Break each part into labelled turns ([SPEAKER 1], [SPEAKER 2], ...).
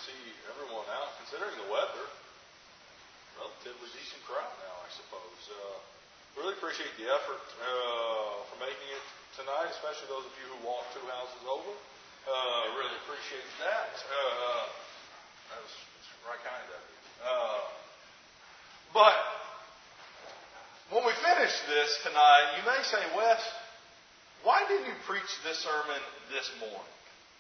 [SPEAKER 1] see everyone out. Considering the weather, relatively decent crowd now, I suppose. Really appreciate the effort for making it tonight, especially those of you who walked 2 houses over. Really appreciate that. That's right kind of you. But when we finish this tonight, you may say, Wes, why didn't you preach this sermon this morning?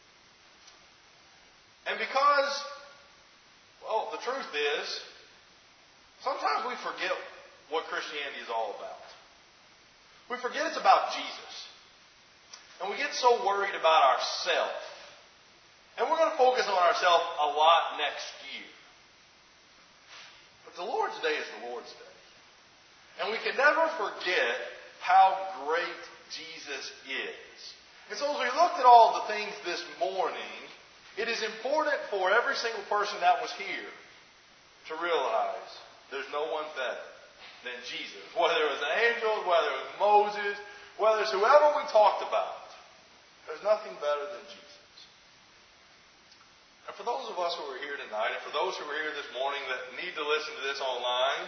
[SPEAKER 1] And because, well, the truth is, sometimes we forget what Christianity is all about. We forget it's about Jesus. And we get so worried about ourselves. And we're going to focus on ourselves a lot next year. But the Lord's Day is the Lord's Day. And we can never forget how great Jesus is. And so as we looked at all the things this morning, it is important for every single person that was here to realize there's no one better than Jesus. Whether it was angels, whether it was Moses, whether it's whoever we talked about, there's nothing better than Jesus. And for those of us who are here tonight, and for those who are here this morning that need to listen to this online,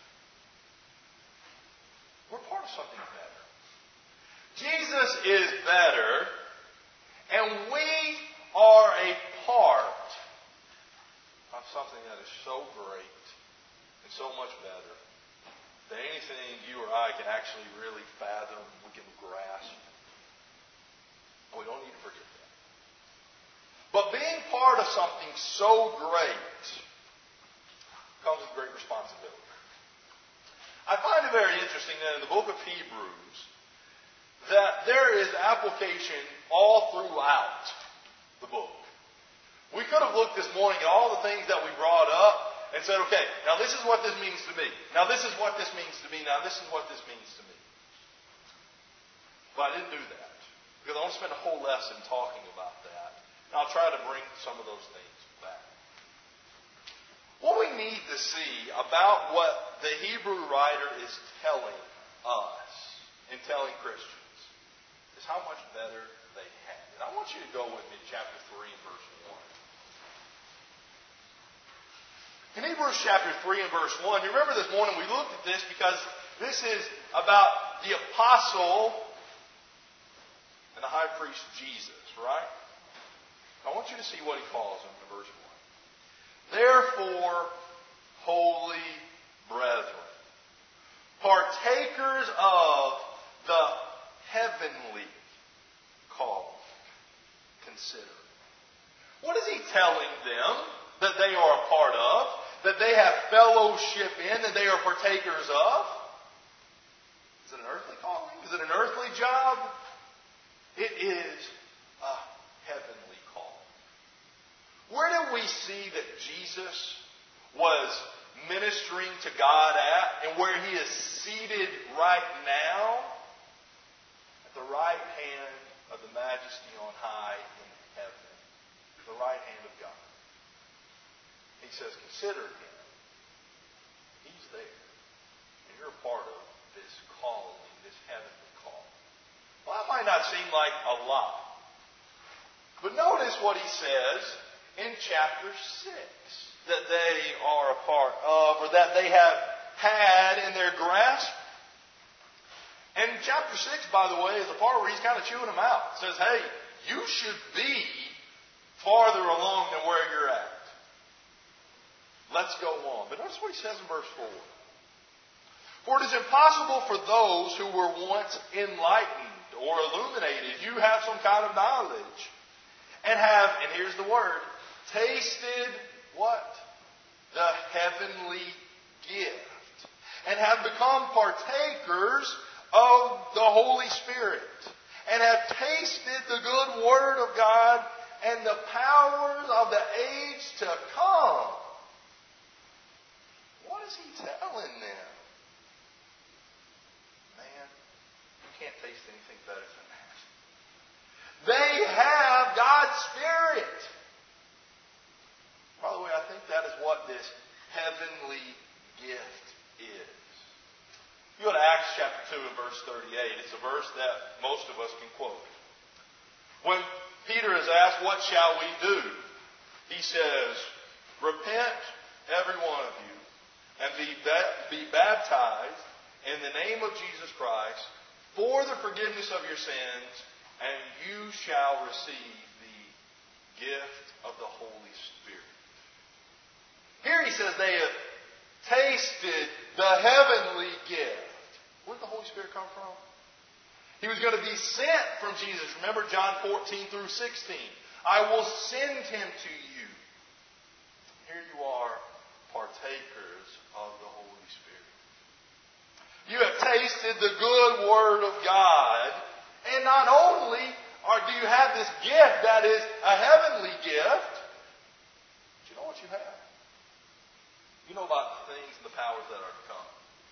[SPEAKER 1] we're part of something better. Jesus is better, and we are a part of something that is so great and so much better than anything you or I can actually really fathom, we can grasp. And we don't need to forget that. But being part of something so great comes with great responsibility. I find it very interesting that in the book of Hebrews, that there is application all throughout the book. We could have looked this morning at all the things that we brought up and said, okay, now this is what this means to me. Now this is what this means to me. Now this is what this means to me. But I didn't do that. Because I want to spend a whole lesson talking about that. And I'll try to bring some of those things back. What we need to see about what the Hebrew writer is telling us and telling Christians is how much better they had it. I want you to go with me to chapter 3 and verse 1. In Hebrews chapter 3 and verse 1, you remember this morning we looked at this because this is about the apostle and the high priest Jesus, right? I want you to see what he calls him in verse 1. Therefore, holy brethren, partakers of the heavenly calling, consider. What is he telling them that they are a part of, that they have fellowship in, that they are partakers of? Is it an earthly calling? Is it an earthly job? It is a heavenly calling. Where do we see that Jesus was ministering to God at, and where he is seated right now? At the right hand of the Majesty on high in heaven. The right hand of God. He says, consider him. He's there. And you're a part of this calling, this heavenly call. Well, that might not seem like a lot. But notice what he says in chapter 6 that they are a part of, or that they have had in their grasp. And chapter 6, by the way, is the part where he's kind of chewing them out. It says, hey, you should be farther along than where you're at. Let's go on. But notice what he says in verse 4. For it is impossible for those who were once enlightened or illuminated, you have some kind of knowledge, and have, and here's the word, tasted what? The heavenly gift. And have become partakers of the Holy Spirit. And have tasted the good word of God and the powers of the age to come. What is he telling them? Man, you can't taste anything better than that. They have God's Spirit. By the way, I think that is what this heavenly gift is. You go to Acts chapter 2 and verse 38. It's a verse that most of us can quote. When Peter is asked, what shall we do? He says, repent, every one of you, and be baptized in the name of Jesus Christ for the forgiveness of your sins, and you shall receive the gift of the Holy Spirit. Here he says they have tasted the heavenly gift. Where did the Holy Spirit come from? He was going to be sent from Jesus. Remember John 14 through 16. I will send him to you. Here you are, partakers of the Holy Spirit. You have tasted the good Word of God. And not only do you have this gift that is a heavenly gift, but you know what you have? You know about the things and the powers that are to come.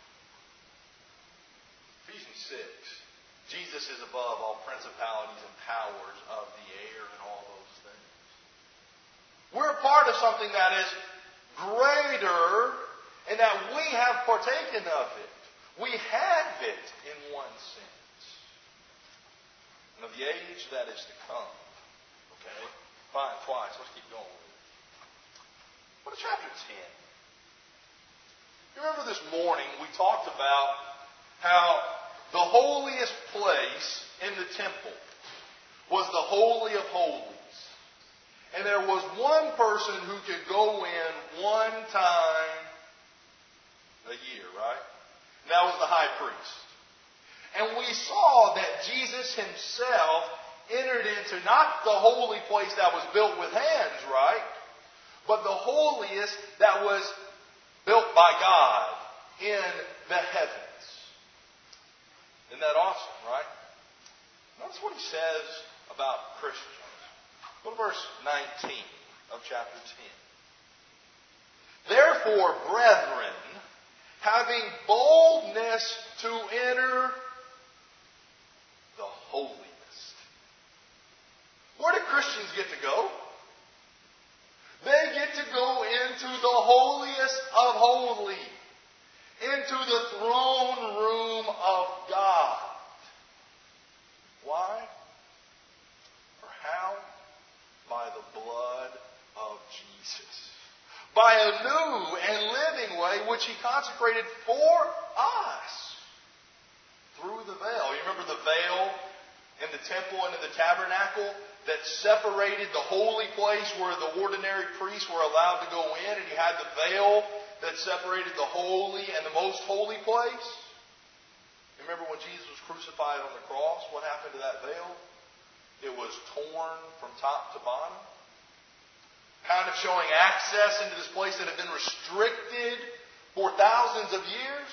[SPEAKER 1] Ephesians 6. Jesus is above all principalities and powers of the air and all those things. We're a part of something that is greater and that we have partaken of it. We have it in one sense. And of the age that is to come. Okay? Fine, twice. Let's keep going with it. What is chapter 10? You remember this morning we talked about how the holiest place in the temple was the Holy of Holies. And there was one person who could go in one time a year, right? And that was the high priest. And we saw that Jesus himself entered into not the holy place that was built with hands, right? But the holiest that was built by God in the heavens. Isn't that awesome, right? Notice what he says about Christians. Go to verse 19 of chapter 10. Therefore, brethren, having boldness to enter the holiest. Where do Christians get to go? They get to go into the holiest of holy. Into the throne room of God. Why? Or how? By the blood of Jesus. By a new and living way which he consecrated for us. Through the veil. You remember the veil in the temple and in the tabernacle that separated the holy place where the ordinary priests were allowed to go in, and you had the veil that separated the holy and the most holy place? You remember when Jesus was crucified on the cross, what happened to that veil? It was torn from top to bottom. Kind of showing access into this place that had been restricted for thousands of years.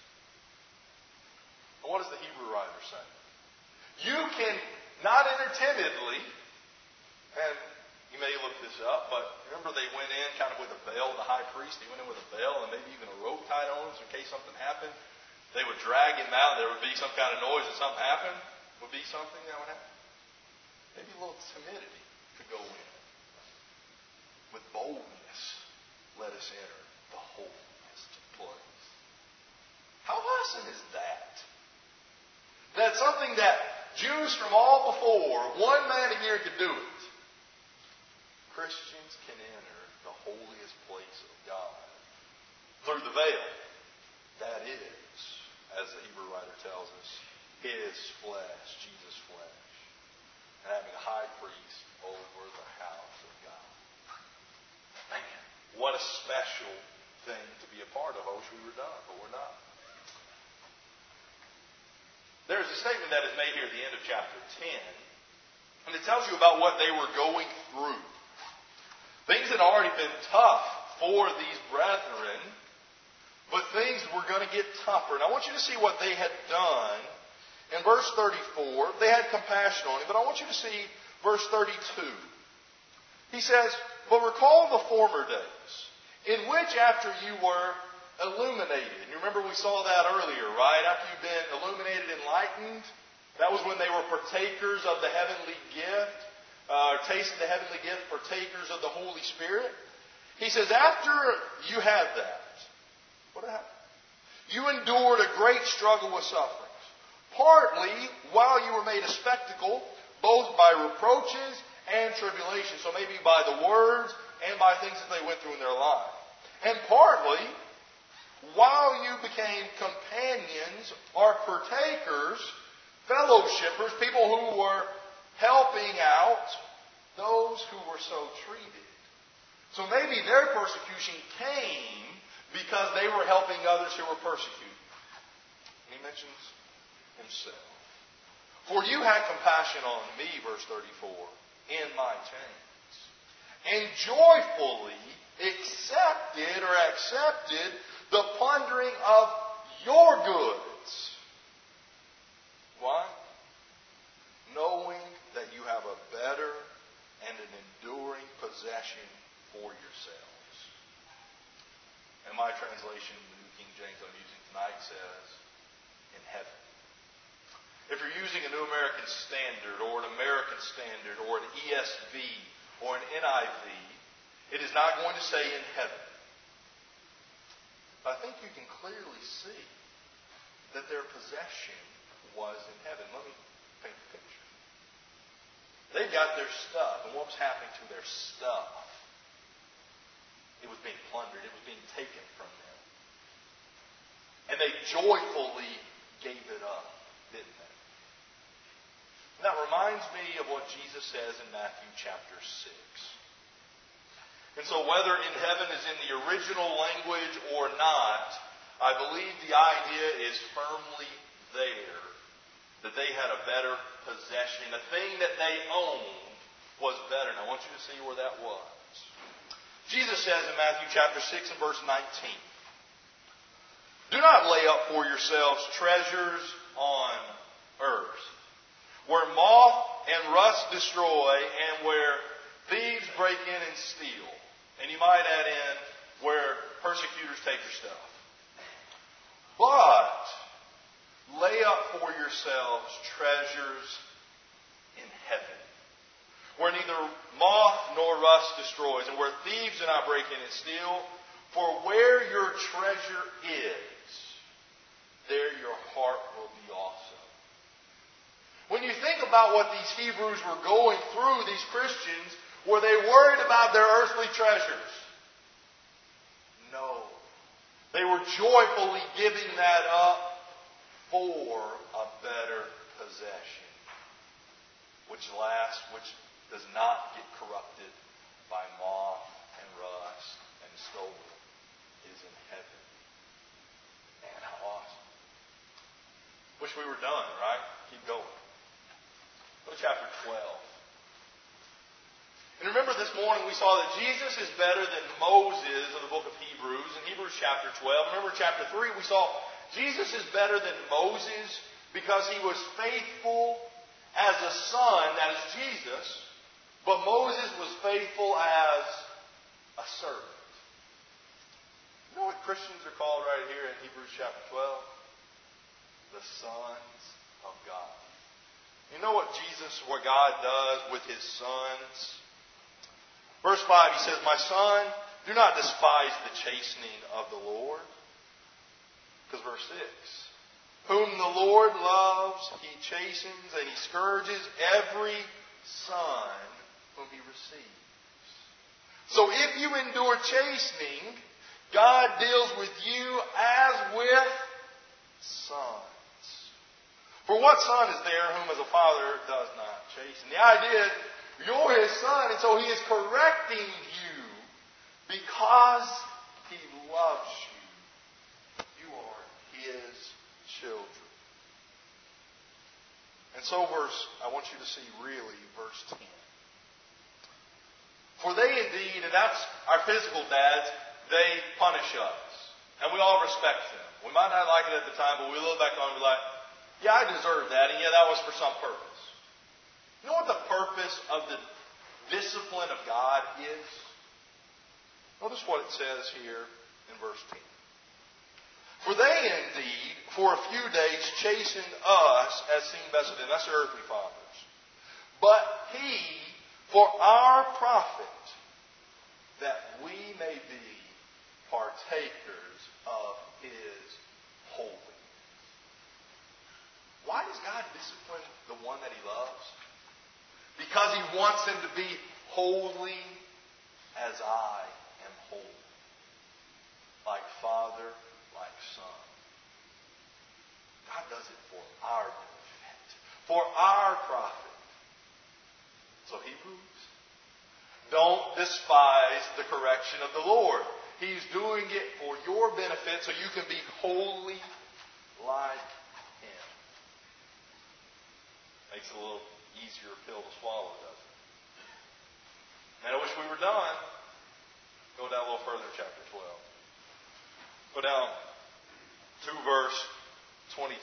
[SPEAKER 1] And what does the Hebrew writer say? You can not enter timidly, and you may look this up, but remember they went in kind of with a veil, the high priest, he went in with a veil and maybe even a rope tied on him so in case something happened. They would drag him out, there would be some kind of noise and something happened. Would be something that would happen. Maybe a little timidity to go in. With boldness, let us enter the holiest place. How awesome is that? That's something that Jews from all before, one man a year could do it. Christians can enter the holiest place of God through the veil. That is, as the Hebrew writer tells us, his flesh, Jesus' flesh. And having a high priest over the house of God. Man, what a special thing to be a part of. I wish we were done, but we're not. There's a statement that is made here at the end of chapter 10, and it tells you about what they were going through. Things had already been tough for these brethren, but things were going to get tougher. And I want you to see what they had done. In verse 34, they had compassion on him, but I want you to see verse 32. He says, but recall the former days, in which after you were illuminated. And you remember we saw that earlier, right? After you've been illuminated, enlightened, that was when they were partakers of the heavenly gift. Tasted the heavenly gift, partakers of the Holy Spirit. He says, after you had that, what happened? You endured a great struggle with sufferings. Partly while you were made a spectacle, both by reproaches and tribulation. So maybe by the words and by things that they went through in their life. And partly, while you became companions or partakers, fellowshippers, people who were helping out those who were so treated. So maybe their persecution came because they were helping others who were persecuted. He mentions himself. For you had compassion on me, verse 34, in my chains, and joyfully accepted the plundering of your goods. Why? Knowing that you have a better and an enduring possession for yourselves. And my translation, the New King James I'm using tonight, says, in heaven. If you're using a New American Standard or an American Standard or an ESV or an NIV, it is not going to say in heaven. But I think you can clearly see that their possession was in heaven. Let me paint the picture. They've got their stuff, and what was happening to their stuff? It was being plundered. It was being taken from them. And they joyfully gave it up, didn't they? And that reminds me of what Jesus says in Matthew chapter 6. And so whether in heaven is in the original language or not, I believe the idea is firmly there that they had a better possession. The thing that they owned was better. And I want you to see where that was. Jesus says in Matthew chapter 6 and verse 19, do not lay up for yourselves treasures on earth, where moth and rust destroy and where thieves break in and steal. And you might add in where persecutors take your stuff. But lay up for yourselves treasures in heaven, where neither moth nor rust destroys, and where thieves do not break in and steal. For where your treasure is, there your heart will be also. When you think about what these Hebrews were going through, these Christians, were they worried about their earthly treasures? No. They were joyfully giving that up for a better possession, which does not get corrupted by moth and rust and stolen, is in heaven. Man, how awesome. Wish we were done, right? Keep going. Go to chapter 12. And remember this morning we saw that Jesus is better than Moses in the book of Hebrews, in Hebrews chapter 12. Remember chapter 3 we saw Jesus is better than Moses because he was faithful as a son, that is Jesus, but Moses was faithful as a servant. You know what Christians are called right here in Hebrews chapter 12? The sons of God. You know what God does with His sons? Verse 5, He says, my son, do not despise the chastening of the Lord. Because verse 6, whom the Lord loves, He chastens, and He scourges every son whom He receives. So if you endure chastening, God deals with you as with sons. For what son is there whom as a father does not chasten? The idea is, you're His son, and so He is correcting you because He loves you. You are His children. And so I want you to see really verse 10. For they indeed, and that's our physical dads, they punish us. And we all respect them. We might not like it at the time, but we look back on it and be like, yeah, I deserve that, and yeah, that was for some purpose. You know what the purpose of the discipline of God is? Notice what it says here in verse 10. For they indeed, for a few days, chastened us as seemed best of them. That's their earthly fathers. But He, for our profit, that we may be partakers of His holiness. Why does God discipline the one that He loves? Because He wants them to be holy as I am holy. Like Father, like Son. God does it for our benefit, for our profit. So Hebrews, don't despise the correction of the Lord. He's doing it for your benefit so you can be holy like Him. Makes it a little easier pill to swallow, doesn't it? And I wish we were done. Go down a little further in chapter 12. Go down to verse 22.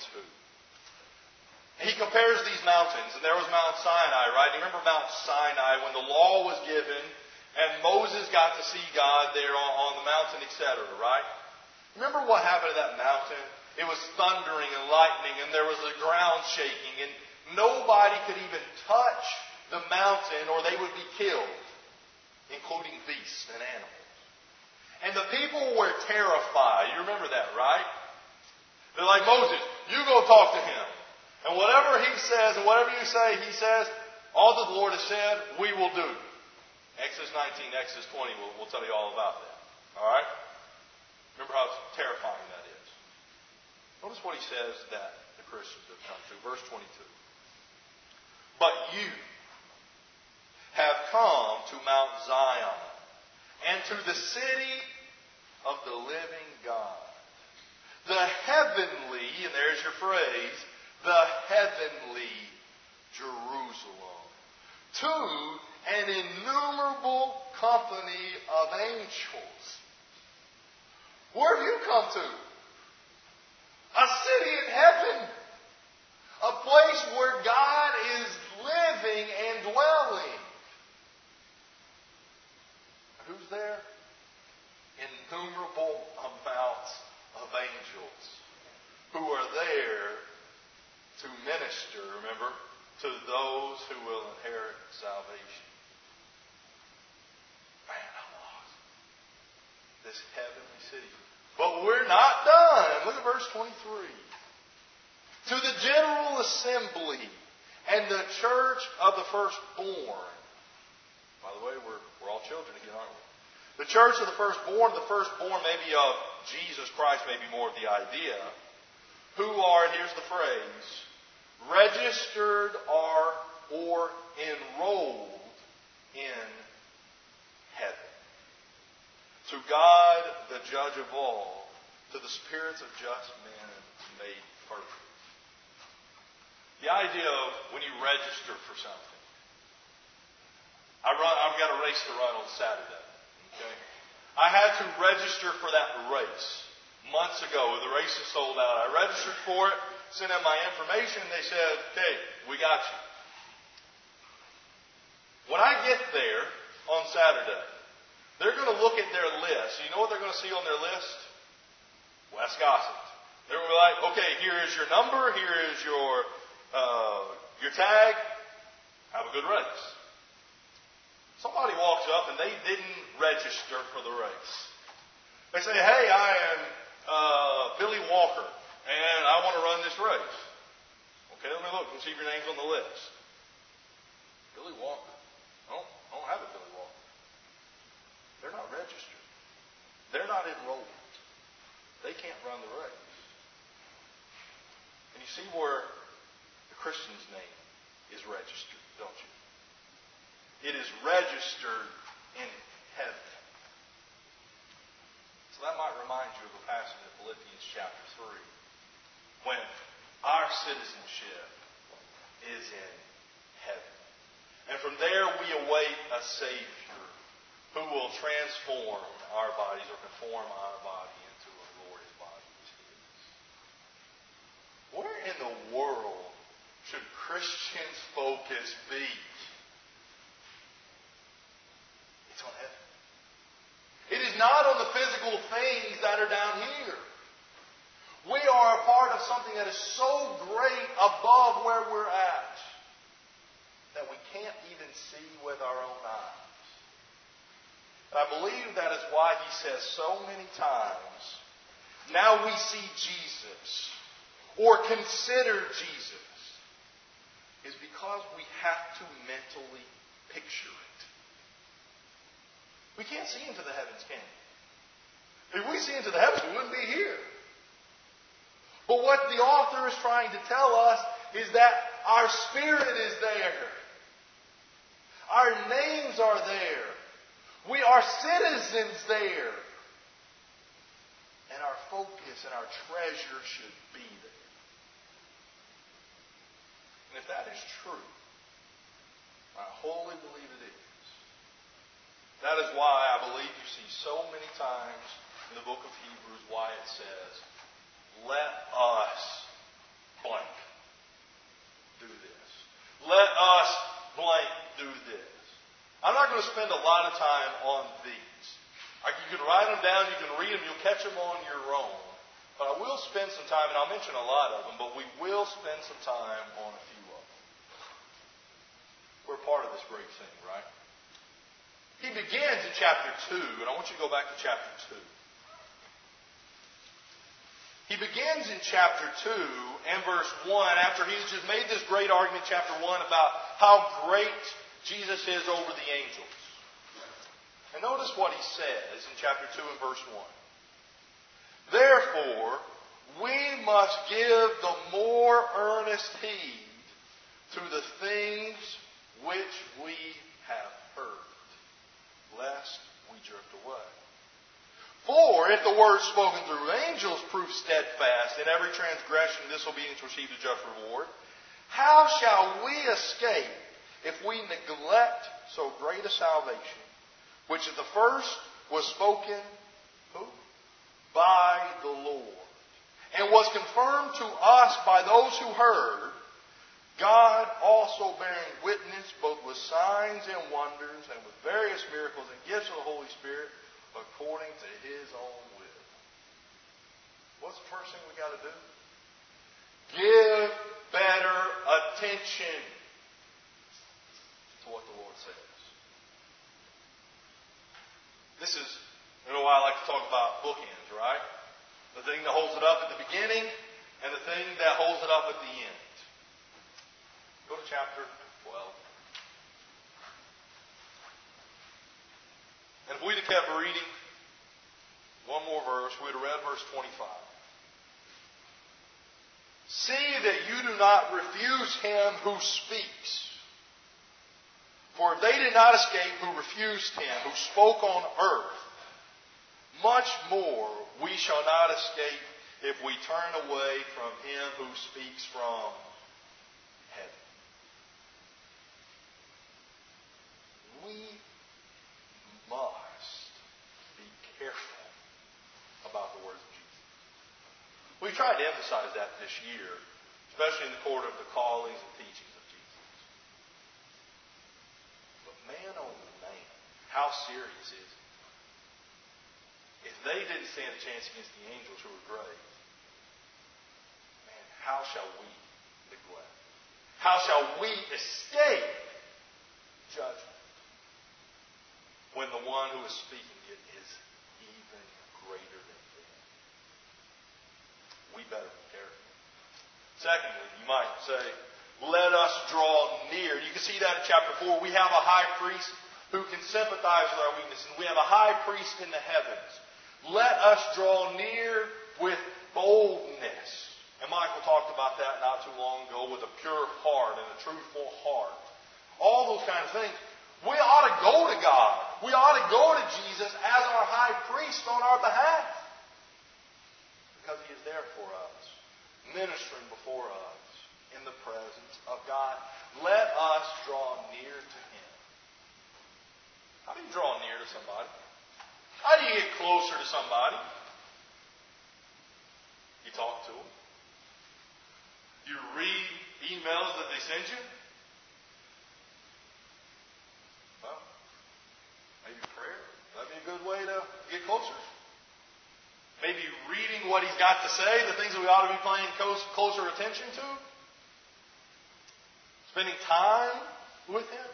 [SPEAKER 1] He compares these mountains, and there was Mount Sinai, right? You remember Mount Sinai when the law was given, and Moses got to see God there on the mountain, etc., right? Remember what happened to that mountain? It was thundering and lightning, and there was the ground shaking, and nobody could even touch the mountain or they would be killed, including beasts and animals. And the people were terrified. You remember that, right? They're like, Moses, you go talk to him. And whatever he says and whatever you say, he says, all that the Lord has said, we will do. Exodus 19, Exodus 20, we'll tell you all about that. All right? Remember how terrifying that is. Notice what he says that the Christians have come to. Verse 22. But you have come to Mount Zion and to the city of the living God, the heavenly, and there's your phrase, the heavenly Jerusalem, to an innumerable company of angels. Where have you come to? A city in heaven. A place where God is living and dwelling. Who's there? Innumerable amounts of angels who are there to minister, remember, to those who will inherit salvation. Man, how awesome. This heavenly city. But we're not done. Look at verse 23. To the general assembly and the church of the firstborn. By the way, we're all children again, aren't we? The church of the firstborn maybe of Jesus Christ, maybe more of the idea, who are, here's the phrase, registered or enrolled in heaven. To God, the judge of all, to the spirits of just men made perfect. The idea of when you register for something. I've got a race to run on Saturday. Okay? I had to register for that race months ago. The race is sold out. I registered for it, sent in my information, and they said, okay, we got you. When I get there on Saturday, they're going to look at their list. You know what they're going to see on their list? Wes Gossett. They're going to be like, okay, here is your number, here is your tag. Have a good race. Somebody walks up and they didn't register for the race. They say, hey, I am Billy Walker, and I want to run this race. Okay, let me look and see if your name's on the list. Billy Walker. I don't have a Billy Walker. They're not registered. They're not enrolled. They can't run the race. And you see where the Christian's name is registered, don't you? It is registered in heaven. So that might remind you of a passage in Philippians chapter 3, when our citizenship is in heaven. And from there we await a Savior who will transform our bodies or conform our body into a glorious body as His. Where in the world should Christians' focus be? It's on heaven. It is not on the physical things that are down here. We are a part of something that is so great above where we're at that we can't even see with our own eyes. I believe that is why He says so many times, now we see Jesus, or consider Jesus, is because we have to mentally picture it. We can't see into the heavens, can we? If we see into the heavens, we wouldn't be here. But what the author is trying to tell us is that our spirit is there. Our names are there. We are citizens there. And our focus and our treasure should be there. And if that is true, I wholly believe it is. That is why I believe you see so many times in the book of Hebrews why it says, let us blank do this. Let us blank do this. I'm not going to spend a lot of time on these. You can write them down, you can read them, you'll catch them on your own. But I will spend some time, and I'll mention a lot of them, but we will spend some time on a few of them. We're part of this great thing, right? He begins in chapter 2, and I want you to go back to chapter 2. He begins in chapter 2 and verse 1 after he's just made this great argument in chapter 1 about how great Jesus is over the angels. And notice what he says in chapter 2 and verse 1. Therefore, we must give the more earnest heed to the things which we have heard, lest we drift away. For if the word spoken through angels prove steadfast, in every transgression disobedience received a just reward, how shall we escape if we neglect so great a salvation, which at the first was spoken who? By the Lord, and was confirmed to us by those who heard, God also bearing witness both with signs and wonders and with various miracles and gifts of the Holy Spirit according to His own will. What's the first thing we got to do? Give better attention to what the Lord says. This is, why I like to talk about bookends, right? The thing that holds it up at the beginning and the thing that holds it up at the end. Go to chapter 12. And if we'd have kept reading one more verse, we'd have read verse 25. See that you do not refuse him who speaks. For if they did not escape who refused him, who spoke on earth, much more we shall not escape if we turn away from him who speaks from heaven. We must be careful about the words of Jesus. We've tried to emphasize that this year, especially in the court of the callings and teachings of Jesus. But man, oh man, how serious is it? If they didn't stand a chance against the angels who were great, man, how shall we neglect? How shall we escape judgment when the one who is speaking it is even greater than them? We better be careful. Secondly, you might say, let us draw near. You can see that in chapter 4. We have a high priest who can sympathize with our weaknesses. We have a high priest in the heavens. Let us draw near with boldness. And Michael talked about that not too long ago, with a pure heart and a truthful heart. All those kinds of things. We ought to go to God. We ought to go to Jesus as our high priest on our behalf. Because he is there for us, ministering before us in the presence of God. Let us draw near to him. How do you draw near to somebody? How do you get closer to somebody? You talk to them. You read emails that they send you. Well, maybe prayer. That'd be a good way to get closer. Maybe reading what he's got to say, the things that we ought to be paying closer attention to. Spending time with him.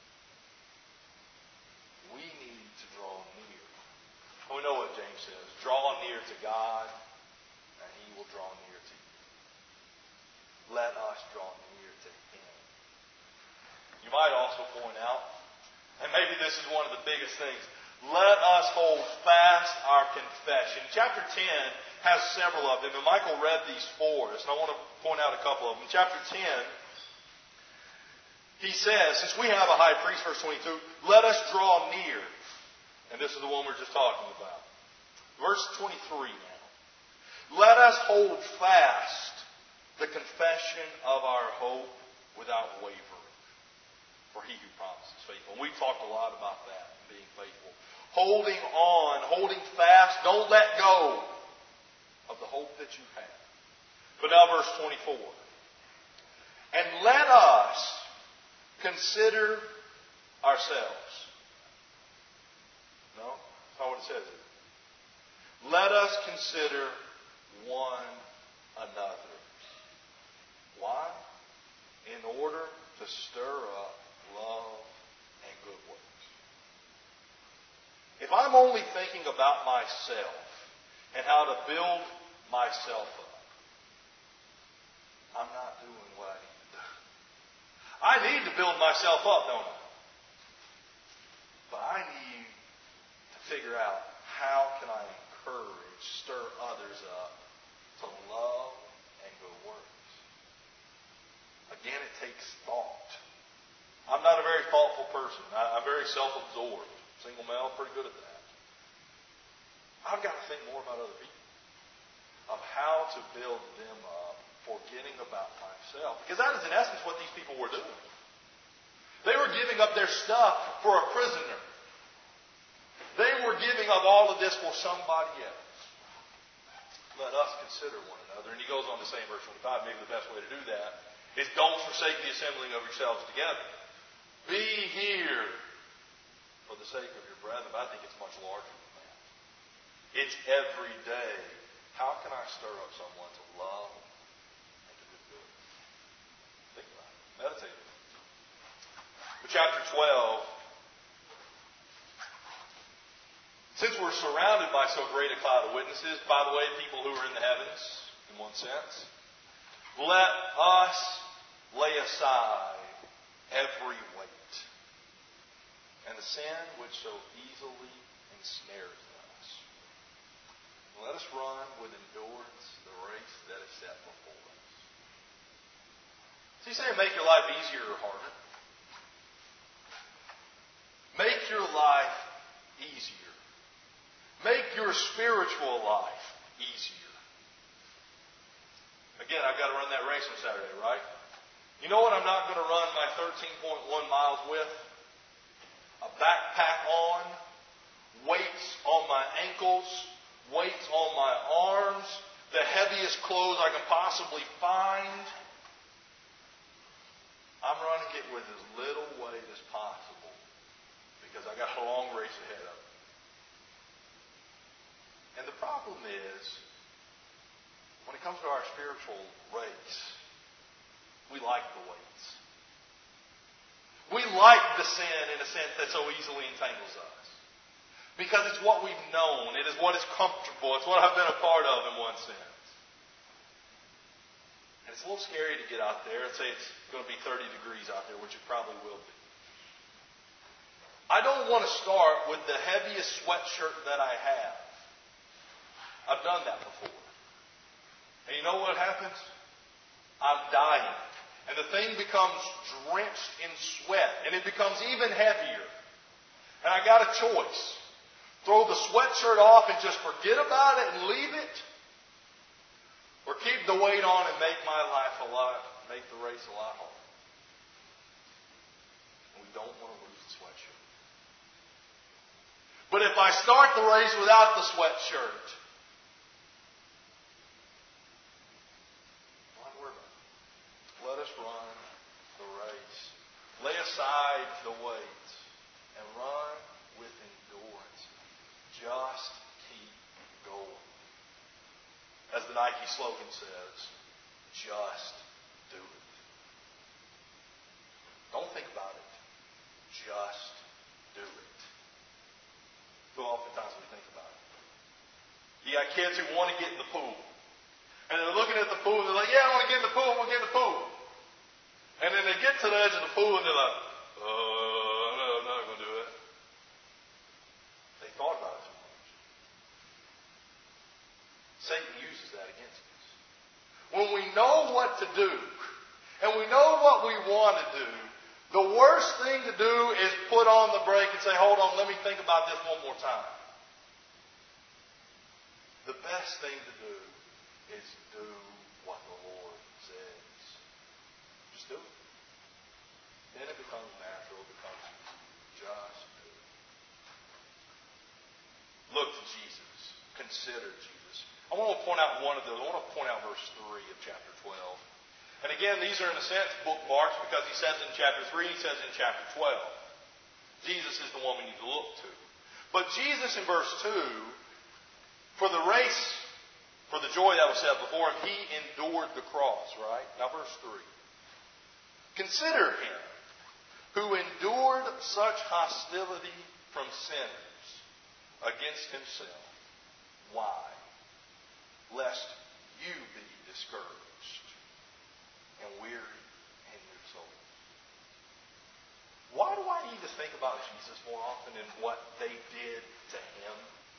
[SPEAKER 1] We need to draw near. And we know what James says. Draw near to God, and he will draw near to you. Let us draw near to him. You might also point out, and maybe this is one of the biggest things, Let us hold fast our confession. Chapter 10 has several of them, and Michael read these for us, and I want to point out a couple of them. In chapter 10, he says, since we have a high priest, verse 22, let us draw near. And this is the one we're just talking about. Verse 23 now. Let us hold fast the confession of our hope without wavering. For he who promises faithful. And we've talked a lot about that, being faithful. Holding on, holding fast, don't let go of the hope that you have. But now verse 24. And let us consider ourselves. No? That's not what it says here. Let us consider one another. Why? In order to stir up love and good works. If I'm only thinking about myself and how to build myself up, I'm not doing what I need to do. I need to build myself up, don't I? But I need to figure out how can I encourage, stir others up to love and good works. Again, it takes thought. I'm not a very thoughtful person. I'm very self-absorbed. Single male, pretty good at that. I've got to think more about other people. Of how to build them up, forgetting about myself. Because that is in essence what these people were doing. They were giving up their stuff for a prisoner. They were giving up all of this for somebody else. Let us consider one another. And he goes on to say in verse 25, maybe the best way to do that is don't forsake the assembling of yourselves together. Be here for the sake of your brethren. But I think it's much larger than that. It's every day. How can I stir up someone to love and to do good? Think about it. Meditate on it. But chapter 12, since we're surrounded by so great a cloud of witnesses, by the way, people who are in the heavens, in one sense, let us lay aside every weight and the sin which so easily ensnares us. Let us run with endurance the race that is set before us. Is he saying make your life easier or harder? Make your life easier. Make your spiritual life easier. Again, I've got to run that race on Saturday, right? You know what I'm not going to run my 13.1 miles with? A backpack on, weights on my ankles, weights on my arms, the heaviest clothes I can possibly find. I'm running it with as little weight as possible because I got a long race ahead of me. And the problem is, when it comes to our spiritual race, we like the weights. We like the sin in a sense that so easily entangles us. Because it's what we've known. It is what is comfortable. It's what I've been a part of in one sense. And it's a little scary to get out there and say it's going to be 30 degrees out there, which it probably will be. I don't want to start with the heaviest sweatshirt that I have. I've done that before. And you know what happens? I'm dying. And the thing becomes drenched in sweat. And it becomes even heavier. And I got a choice. Throw the sweatshirt off and just forget about it and leave it. Or keep the weight on and make my life make the race a lot harder. And we don't want to lose the sweatshirt. But if I start the race without the sweatshirt, let us run the race. Lay aside the weights and run with endurance. Just keep going. As the Nike slogan says, just do it. Don't think about it. Just do it. So oftentimes we think about it. You got kids who want to get in the pool. And they're looking at the pool and they're like, yeah, I want to get in the pool, I want to get in the pool. And then they get to the edge of the pool and they're like, no, I'm not going to do it. Satan uses that against us. When we know what to do, and we know what we want to do, the worst thing to do is put on the brake and say, hold on, let me think about this one more time. The best thing to do is do what the Lord says. Just do it. Then it becomes natural, it becomes easy. Just do it. Look to Jesus. Consider Jesus. I want to point out one of those. I want to point out verse 3 of chapter 12. And again, these are in a sense bookmarks because he says in chapter 3, he says in chapter 12. Jesus is the one we need to look to. But Jesus in verse 2, for the race, for the joy that was set before him, he endured the cross, right? Now verse 3. Consider him who endured such hostility from sinners against himself. Why? Lest you be discouraged and weary in your soul. Why do I need to think about Jesus more often and what they did to him?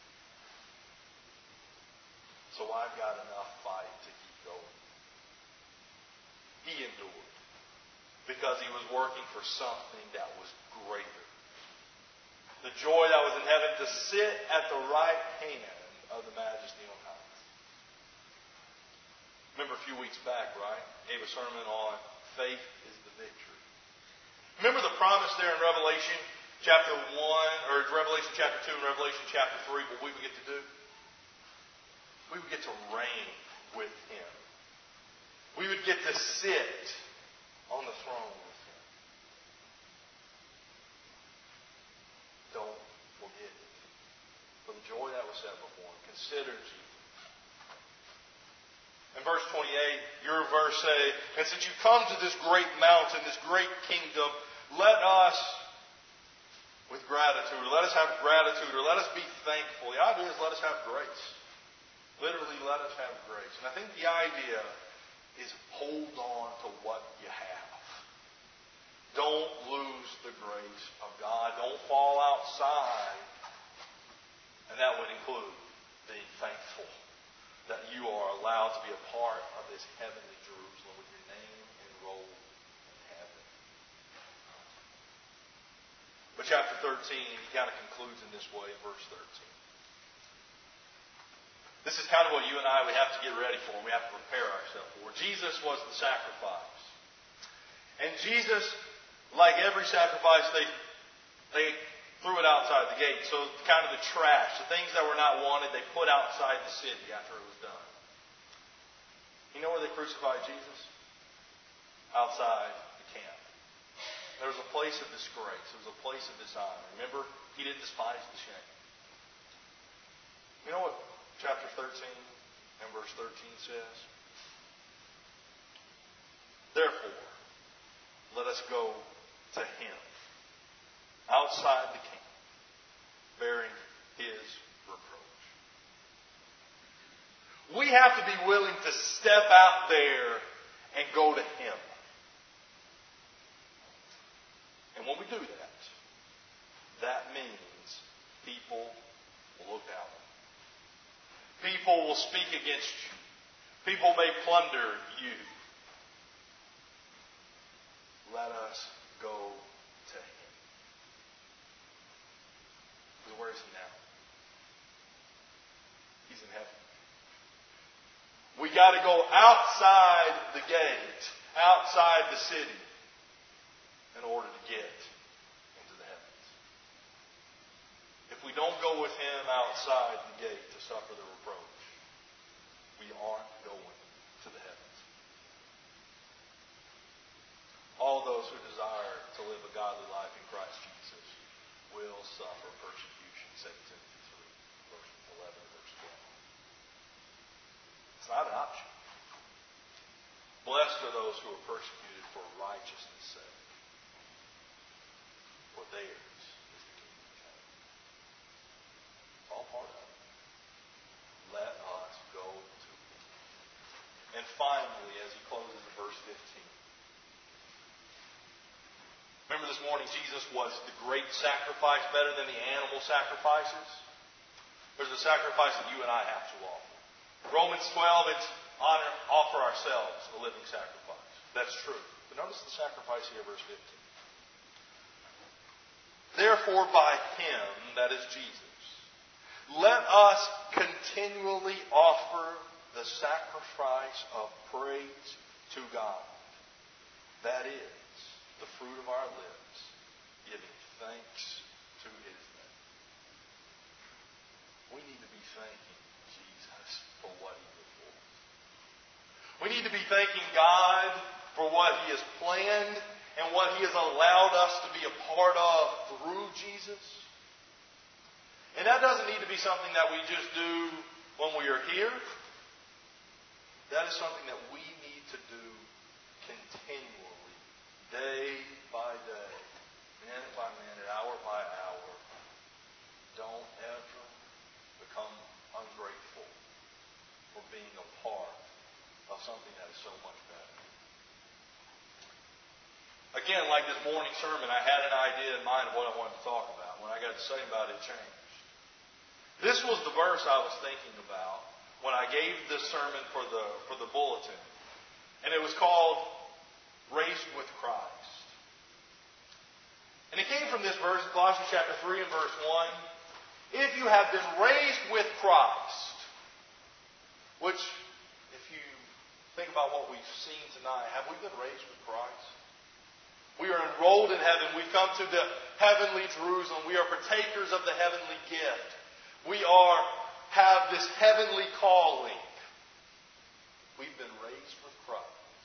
[SPEAKER 1] So I've got enough fight to keep going. He endured because he was working for something that was greater. The joy that was in heaven to sit at the right hand of the Majesty on high. Remember a few weeks back, right? Gave a sermon on faith is the victory. Remember the promise there in Revelation chapter 1, or Revelation chapter 2 and Revelation chapter 3, what we would get to do? We would get to reign with him. We would get to sit on the throne with him. Don't forget it. For the joy that was set before him. Consider Jesus. In verse 28, your verse say, and since you come to this great mountain, this great kingdom, let us, with gratitude, or let us have gratitude, or let us be thankful. The idea is let us have grace. Literally, let us have grace. And I think the idea is hold on to what you have. Don't lose the grace of God. Don't fall outside. And that would include being thankful that you are allowed to be a part of this heavenly Jerusalem with your name enrolled in heaven. But chapter 13, he kind of concludes in this way in verse 13. This is kind of what you and I would have to get ready for. We have to prepare ourselves for. Jesus was the sacrifice. And Jesus, like every sacrifice, they threw it outside the gate. So kind of the trash, the things that were not wanted, they put outside the city after it was done. You know where they crucified Jesus? Outside the camp. There was a place of disgrace. There was a place of dishonor. Remember, he didn't despise the shame. You know what chapter 13 and verse 13 says? Therefore, let us go to him outside the camp, bearing his reproach. We have to be willing to step out there and go to him. And when we do that, that means people will look down on you. People will speak against you. People may plunder you. Let us go to him. Because where is he now? He's in heaven. We got to go outside the gate, outside the city, in order to get into the heavens. If we don't go with him outside the gate to suffer the reproach, we aren't going to the heavens. All those who desire to live a godly life in Christ Jesus will suffer persecution. 2 Timothy 3, verse 11 and verse 12. It's not an option. Blessed are those who are persecuted for righteousness' sake, for theirs is the kingdom of heaven. It's all part of it. Let us go to him. And finally, as he closes in verse 15, remember this morning, Jesus was the great sacrifice, better than the animal sacrifices. There's a sacrifice that you and I have to offer. Romans 12, it's offer ourselves a living sacrifice. That's true. But notice the sacrifice here, verse 15. Therefore, by Him, that is Jesus, let us continually offer the sacrifice of praise to God. That is the fruit of our lips, giving thanks to His name. We need to be thanking Jesus for what He did for us. We need to be thanking God for what He has planned and what He has allowed us to be a part of through Jesus. And that doesn't need to be something that we just do when we are here. That is something that we need to do continually, day by day, minute by minute, hour by hour. Don't ever become ungrateful for being a part of something that is so much better. Again, like this morning sermon, I had an idea in mind of what I wanted to talk about. When I got to say about it, it changed. This was the verse I was thinking about when I gave this sermon for the bulletin. And it was called Raised with Christ. And it came from this verse, Colossians chapter 3 and verse 1. If you have been raised with Christ, which, if you think about what we've seen tonight, have we been raised with Christ? We are enrolled in heaven. We've come to the heavenly Jerusalem. We are partakers of the heavenly gift. We have this heavenly calling. We've been raised with Christ.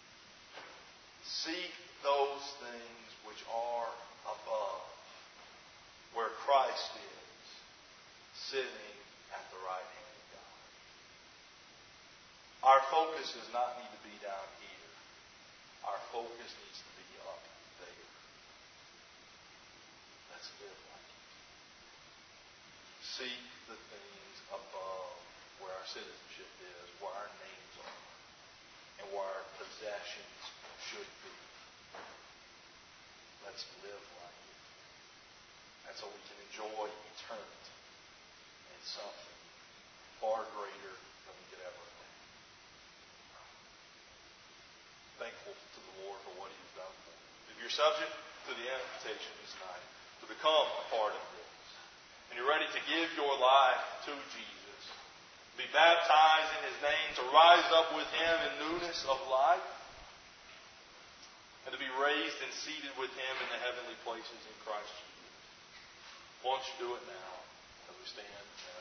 [SPEAKER 1] Seek those things which are above, where Christ is, sitting at the right hand of God. Our focus does not need to be down here. Our focus needs to be up there. Let's live like it. Seek the things above, where our citizenship is, where our names are, and where our possessions should be. Let's live like it. And so we can enjoy eternity and something far greater than we could ever imagine. Thankful to the Lord for what He has done for me. If you're subject to the invitation this night to become a part of this, and you're ready to give your life to Jesus, be baptized in His name, to rise up with Him in newness of life, and to be raised and seated with Him in the heavenly places in Christ Jesus. Won't you do it now as we stand?